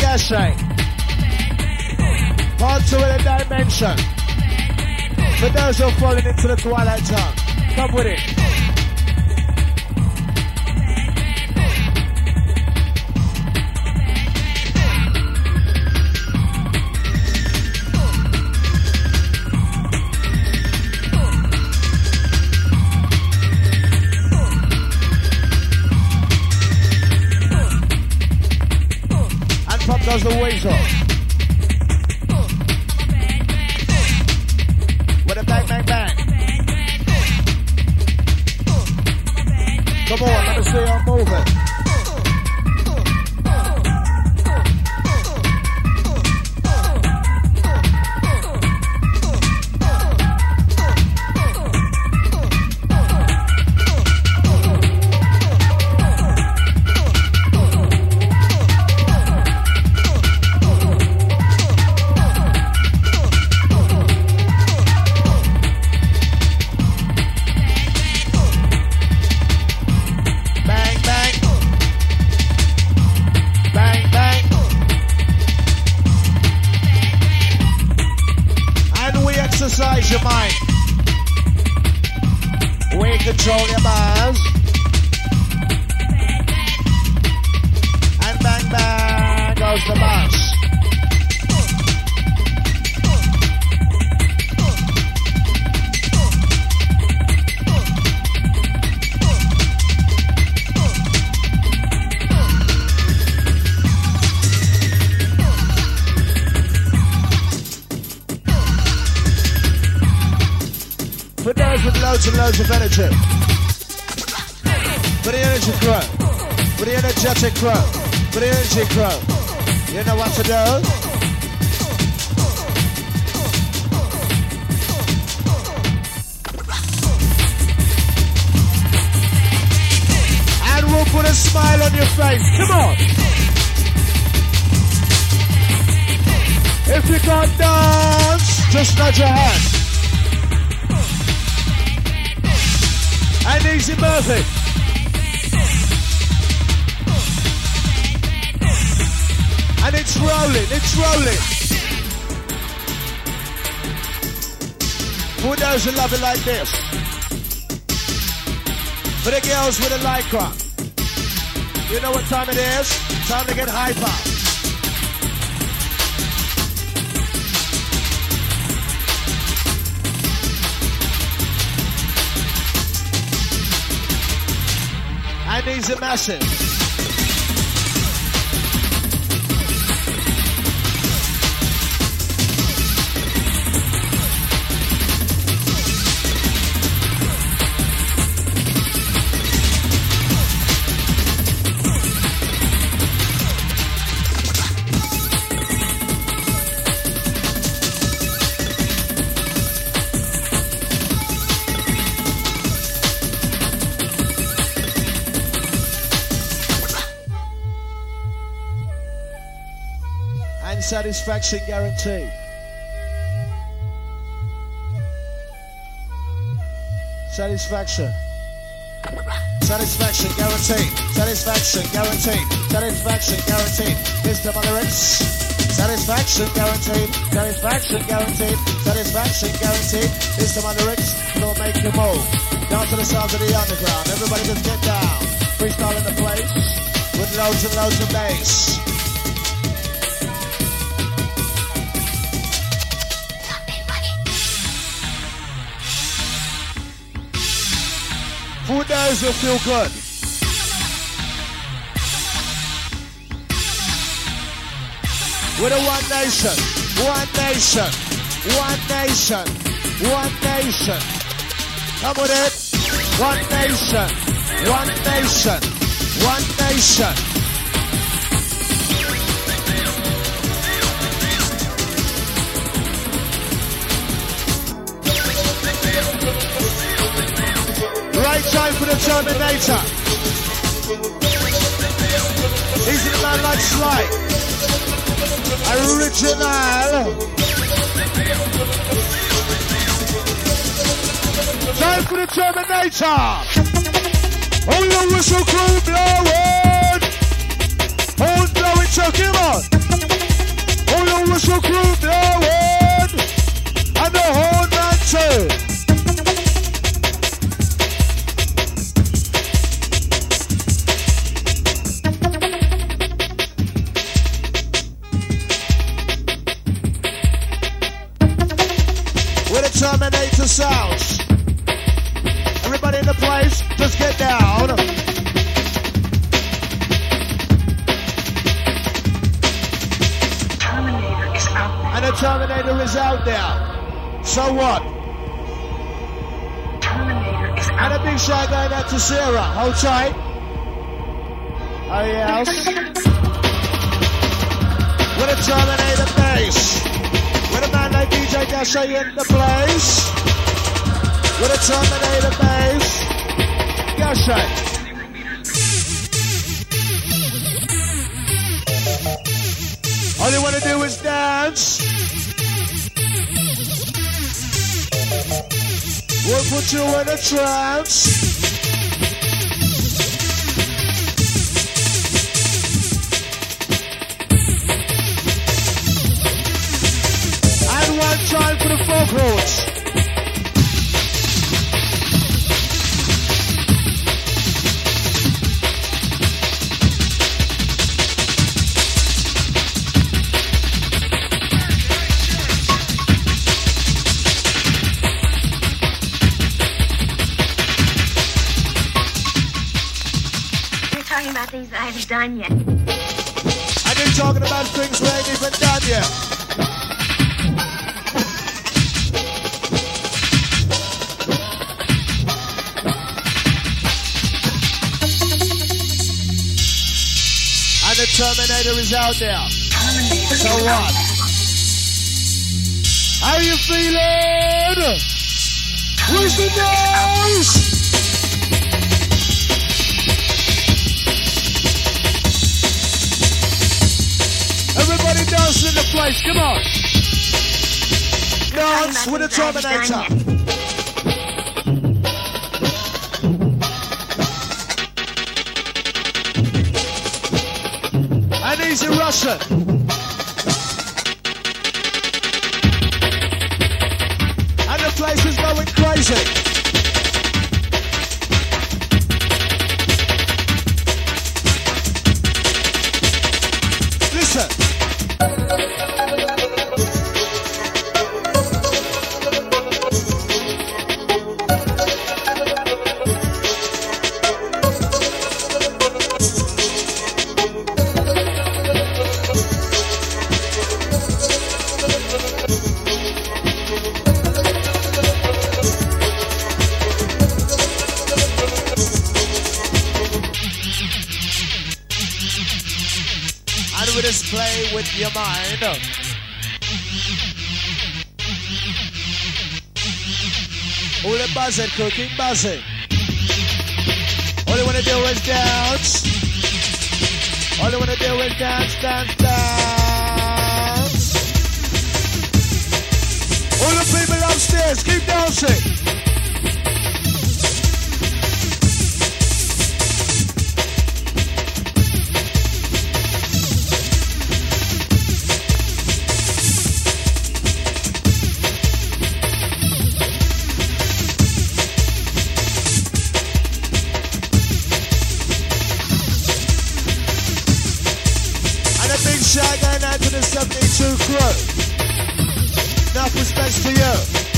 Sashay. Part 2 of the dimension. For those who are falling into the twilight zone, come with it. And pop goes the weasel. With a bang, bang, bang. Come on, let me see you moving. Exercise your mind. We control your bars. And bang bang goes the bus. For those with loads and loads of energy. For the energy crew. For the energetic crew. For the energy crew. You know what to do? And we'll put a smile on your face. Come on. If you can't dance, just nod your hand. And Easy Murphy. And it's rolling, it's rolling. For those who love it like this. For the girls with the lycra. You know what time it is? Time to get hyper. And these are massive. Satisfaction guaranteed. Satisfaction. Satisfaction guaranteed. Satisfaction guaranteed. Satisfaction guaranteed. Mr. Monterix. Satisfaction guaranteed. Satisfaction guaranteed. Satisfaction guaranteed. Mr. Monterix, don't make you move. Down to the sounds of the underground. Everybody just get down. Freestyle in the place with loads and loads of bass. Who knows will feel good? We're a one nation, one nation, one nation, one nation. Come with it. One nation, one nation, one nation. Right time for the Terminator. He's in the man like Sly. Original. Time for the Terminator. Hold the whistle crew blowing. Hold blowing, so come on. Special crew blowing, and the whole man too. With the Terminator sounds. Everybody in the place, just get down. Terminator is out there. And the Terminator is out there. So what? Terminator is And out a big shout going out to Sarah. Hold tight. Oh yes. With a Terminator bass. With a man like DJ Dasha in the place. With a Terminator bass. Dasha. All you wanna do is dance. We'll put you in a trance. And one time for the vocals. things I haven't done yet. I've been talking about things we ain't even done yet. And the Terminator is out there. So what? How you feeling? Where's the noise? Everybody dancing in the place, come on. Dance with the Terminator. And he's in Russian. And the place is going crazy. Listen. Play with your mind. All the buzzing, cooking, buzzing. All you wanna do is dance. All you wanna do is dance, dance, dance. All the people upstairs, keep dancing. Shout going out to the 72 crew. Enough respect to you.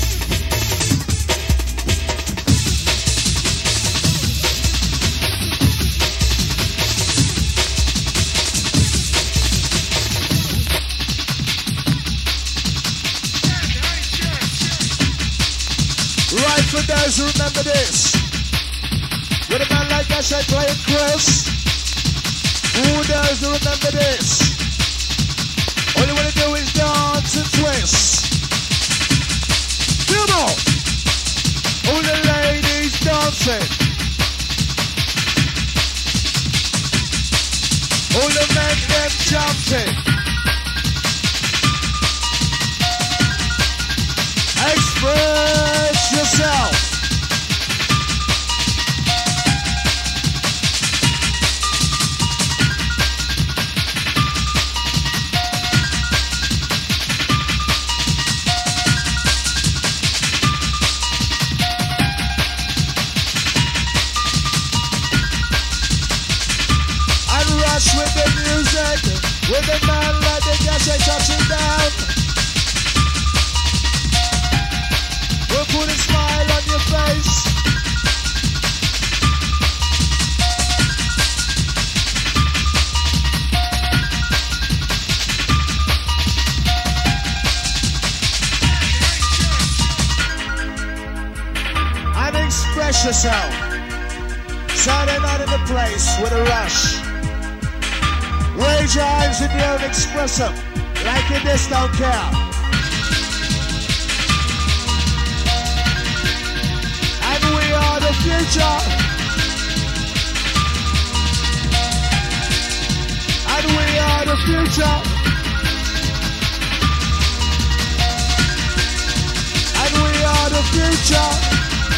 Right for those who remember this. With a man like us, I playing Chris. Who those who remember this? All you wanna do is dance and twist. Come on! All the ladies dancing. All the men them jumping. Express yourself. With a man like the gas ain't touching down. We'll put a smile on your face. And express yourself. Saturday night in the place with a rush. Raise your hands in the air and express them. Like in this, don't care. And we are the future. And we are the future. And we are the future.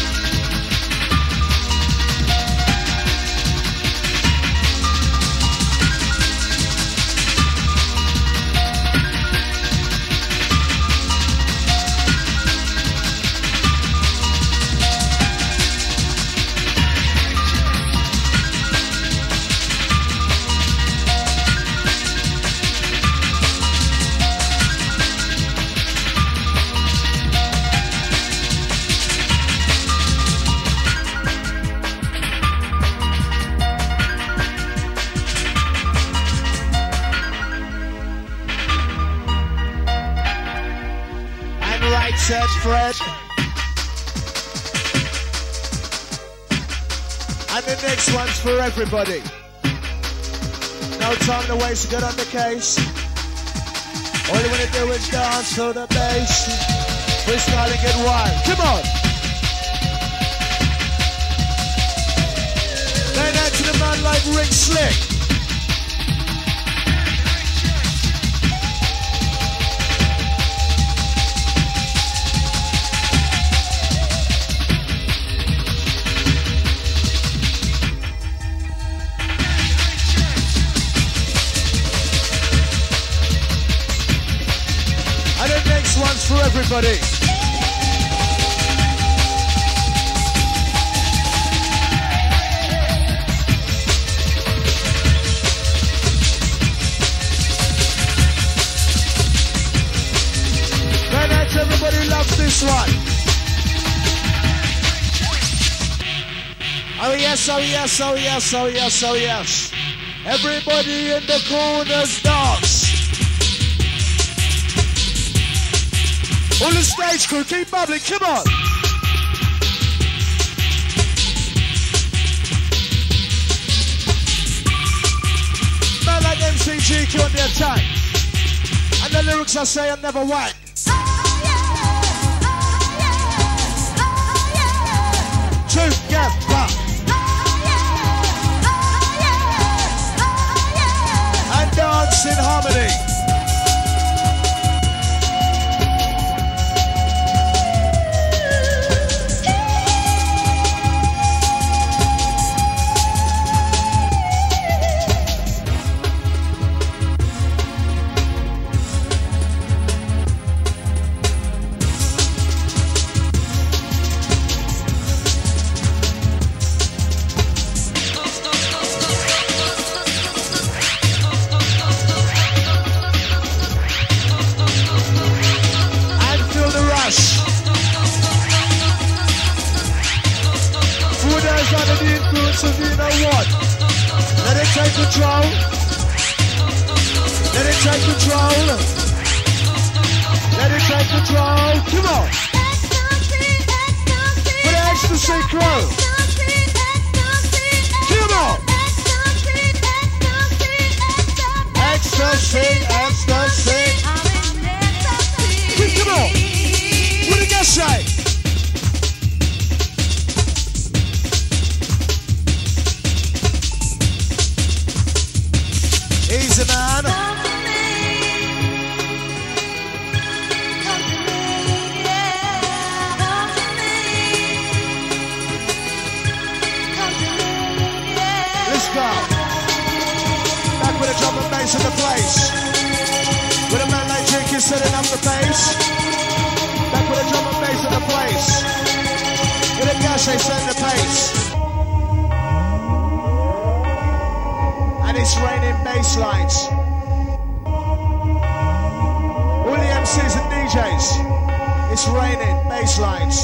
Said Fred. And the next one's for everybody. No time to waste, get on the case. All you wanna do is dance to the bass. Freestyle and get wild. Come on. Then out to the man like Rick Slick. One's for everybody. Then everybody loves this one. Oh yes, oh yes, oh yes, oh yes, oh yes. Everybody in the corners dance. All the stage crew, keep bubbling, come on! Man like MCGQ on the attack. And the lyrics I say are never whack. Together. And dance in harmony. So you know what? Let it take control. Let it take control. Let it take control. Come on. For the ecstasy crew. Come on. Ecstasy, ecstasy. Come on. What do you guys say? Easy man. Let's go. Back with a drum and bass in the place. With a man like Jenkins setting up the pace. Back with a drum and bass in the place. With a Gashay setting the pace. And it's raining bass lines. DJs, it's raining, bass lines.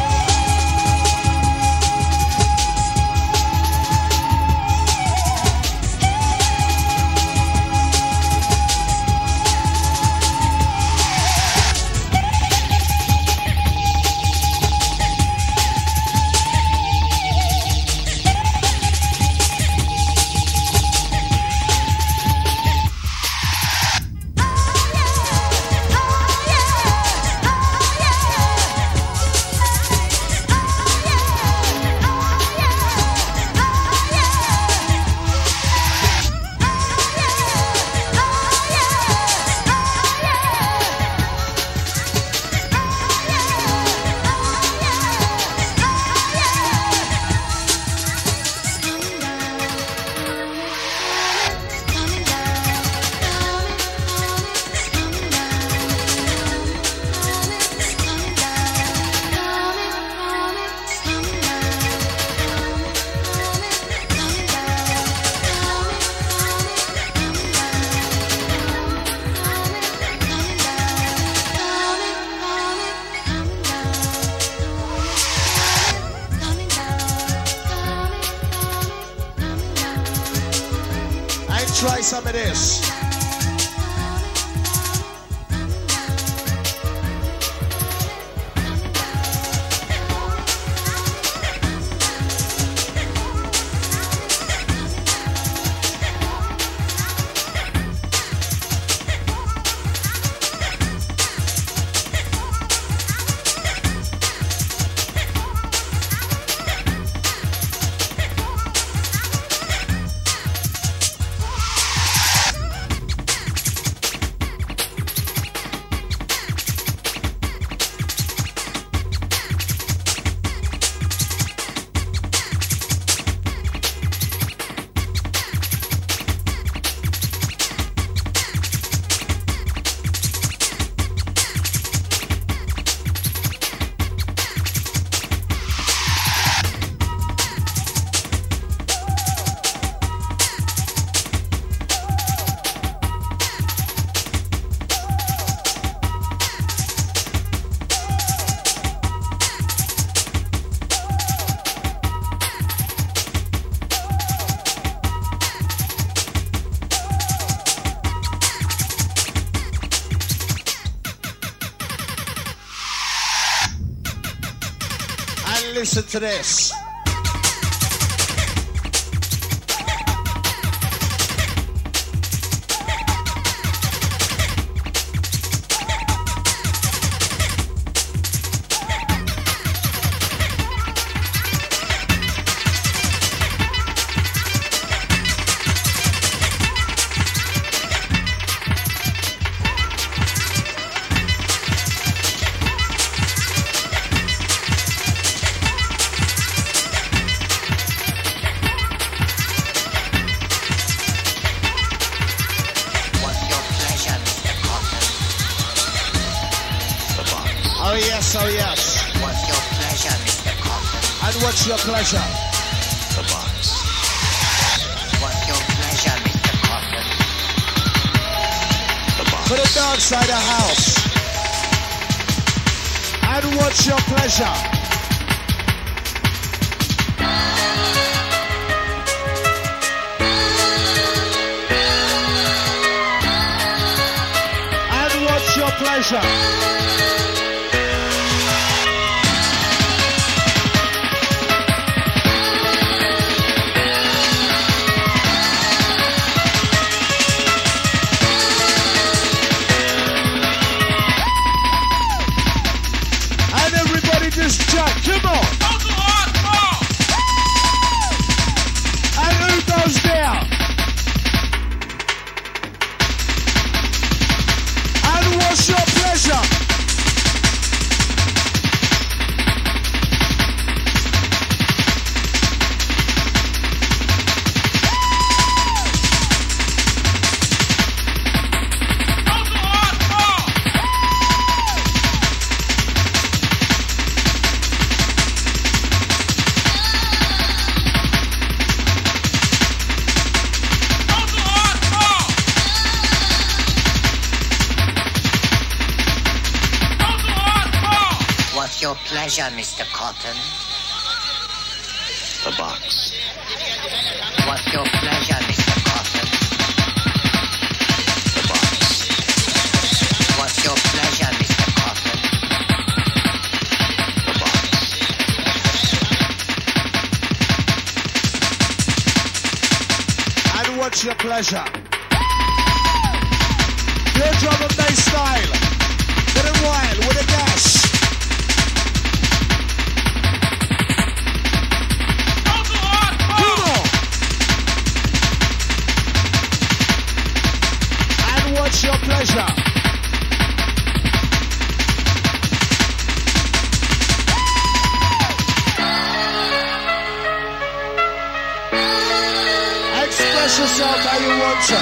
Try some of this. Listen to this. Oh yes. What's your pleasure, Mr. Coffin? And what's your pleasure? The box. What's your pleasure, Mr. Coffin? The box. For the dark side of the house. And what's your pleasure? And what's your pleasure? Just jump, come on! And who goes down? And what's your pleasure? pleasure, Mr. Cotton? The box. What's your pleasure, Mr. Cotton? The box. What's your pleasure, Mr. Cotton? The box. And what's your pleasure? Your drum and bass style. Get it wild with a gas. Come on. And what's your pleasure? Express yourself how you want to.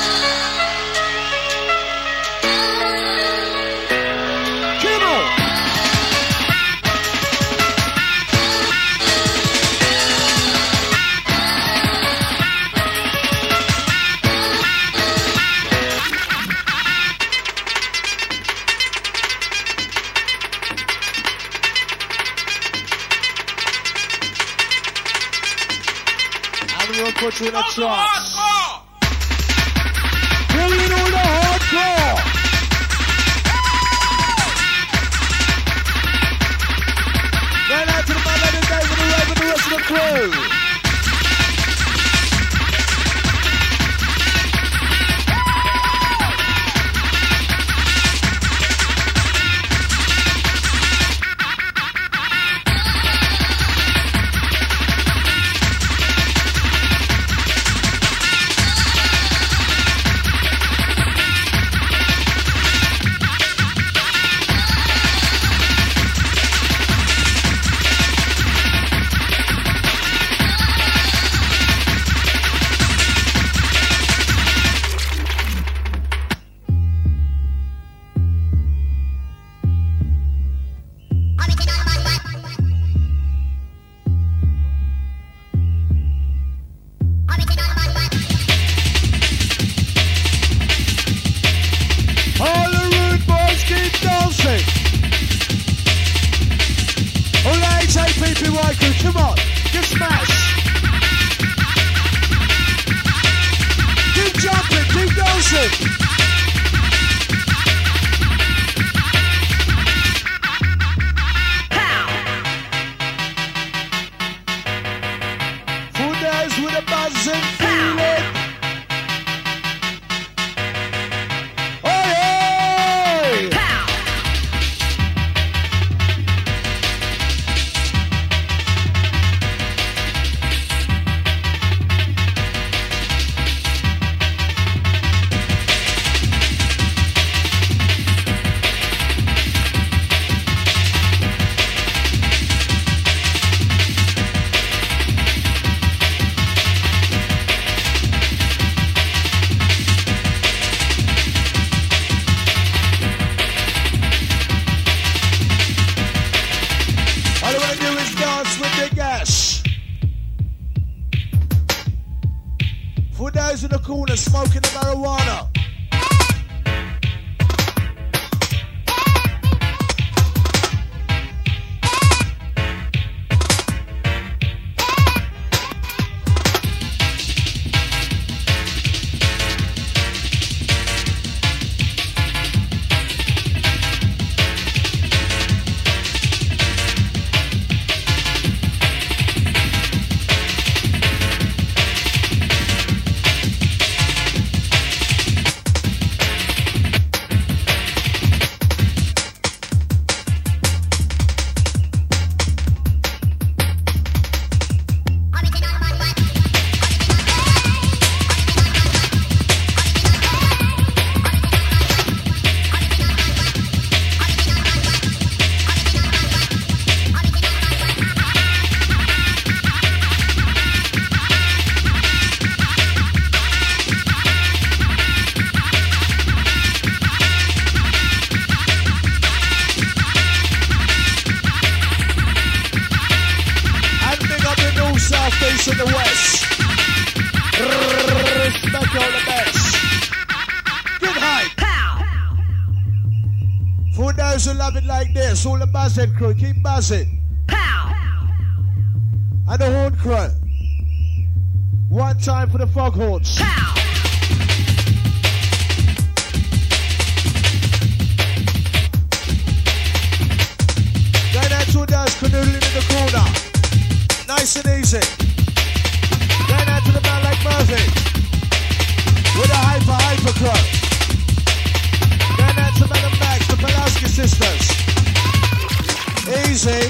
Put you in a trance. Bringing all the hardcore. Right out to the man that is there for the rest of the crew. Come on, just smash. Keep jumping, keep dancing. Full days with a buzzing feeling. Oh yeah! In the corner smoking the marijuana. In the west. Respect all the best. Good hype. 4 days those who love it like this, all the buzzing crew, keep buzzing. Pow! And the horn crew. One time for the foghorns. Pow! Going out to those canoodling in the corner. Nice and easy. Going out to the man like Murphy. With a hyper crew. Going out to Madam Max, the Pulaski sisters. Easy.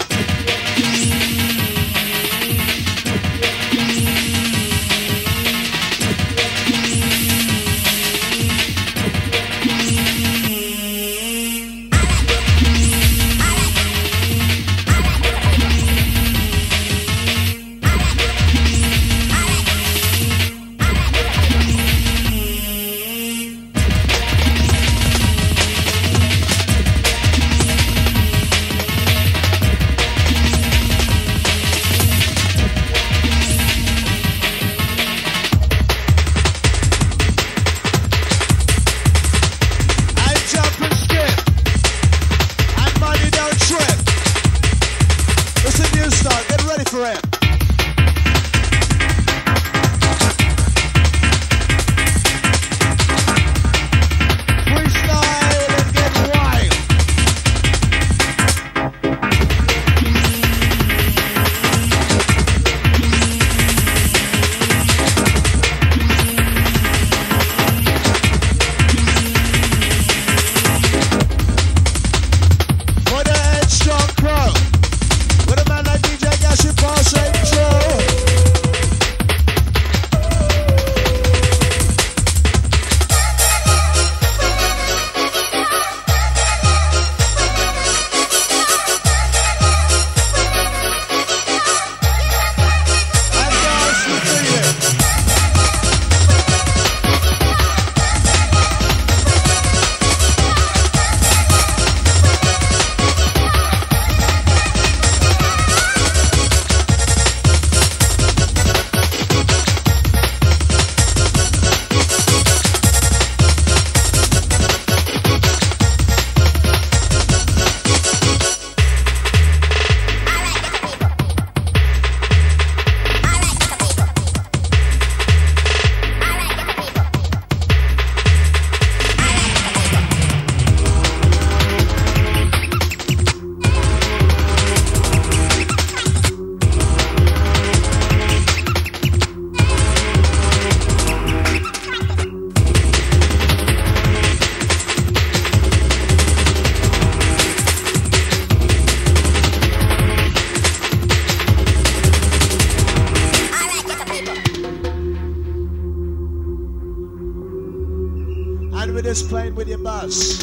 Playing with your bus.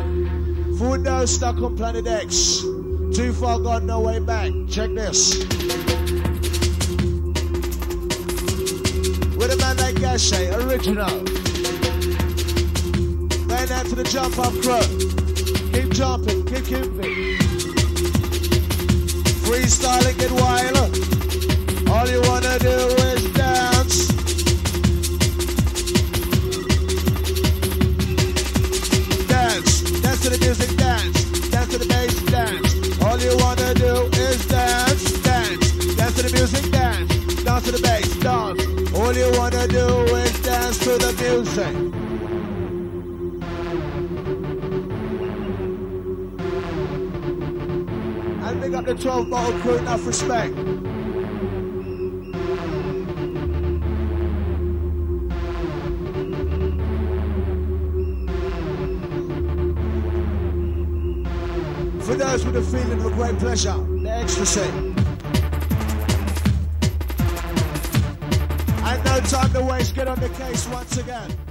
Food now stuck on planet X. Too far gone, no way back. Check this. With a man like Gashay, original. Going out to the jump up crew. Keep jumping, keep keeping. Freestyling, get wild. All you wanna do is dance. Dance to the music, dance to the bass, dance. All you wanna do is dance, dance to the music, dance to the bass, dance. All you wanna do is dance to the music. And big up the 12 bottle crew, enough respect. For those with a feeling of great pleasure, the ecstasy. And no time to waste, get on the case once again.